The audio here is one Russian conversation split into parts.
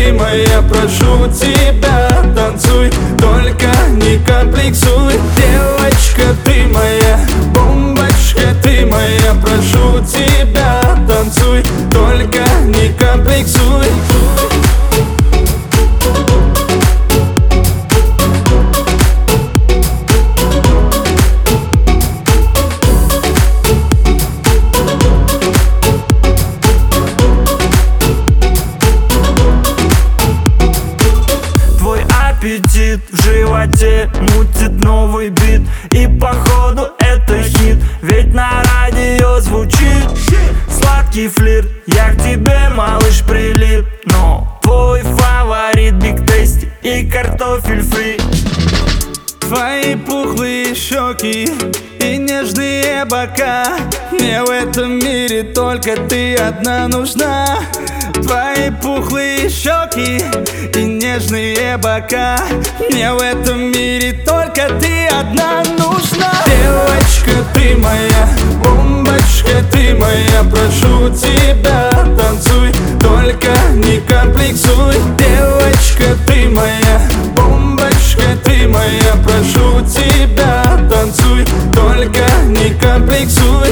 ты моя, прошу тебя, танцуй, только не комплексуй. Девочка, ты моя, бомбочка, ты моя, прошу тебя, танцуй, только не комплексуй. Аппетит в животе мутит новый бит, и походу это хит, ведь на радио звучит сладкий флирт. Я к тебе, малыш, прилип, но твой фаворит Big Tasty и картофель фри. Твои пухлые щеки и нежные бока, мне в этом мире только ты одна нужна. Твои пухлые щеки и нежные бока, мне в этом мире только ты одна нужна. Девочка, ты моя, бомбочка, ты моя, прошу тебя, танцуй, только не комплексуй. Девочка, ты моя, бомбочка, ты моя, прошу тебя, танцуй, только не комплексуй.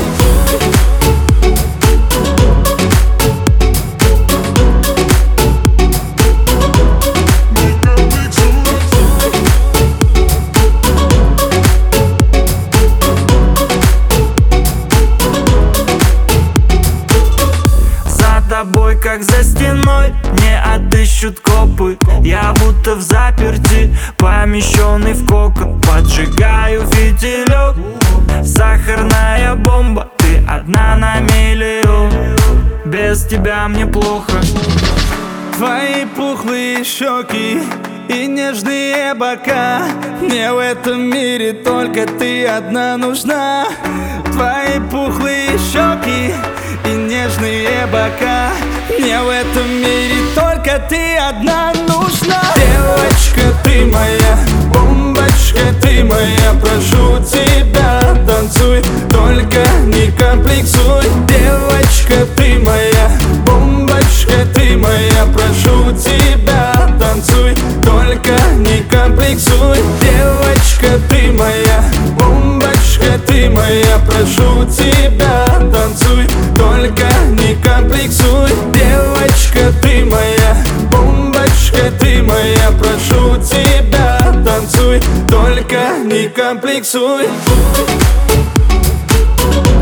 Тобой, как за стеной, не отыщут копы. Я будто в заперти, помещенный в кокон. Поджигаю фитилек, сахарная бомба. Ты одна на миллион, без тебя мне плохо. Твои пухлые щеки и нежные бока, мне в этом мире только ты одна нужна. Твои пухлые щеки и нежные бока, мне в этом мире только ты одна нужна. Девочка, ты моя, бомбочка, ты моя, прошу тебя, танцуй, только не комплексуй. Девочка, ты моя, бомбочка, ты моя, прошу тебя, танцуй, только не комплексуй. Девочка, ты моя, бомбочка, ты моя, прошу тебя, танцуй, только не комплексуй. Девочка, ты моя, бомбочка, ты моя, прошу тебя, танцуй, только не комплексуй.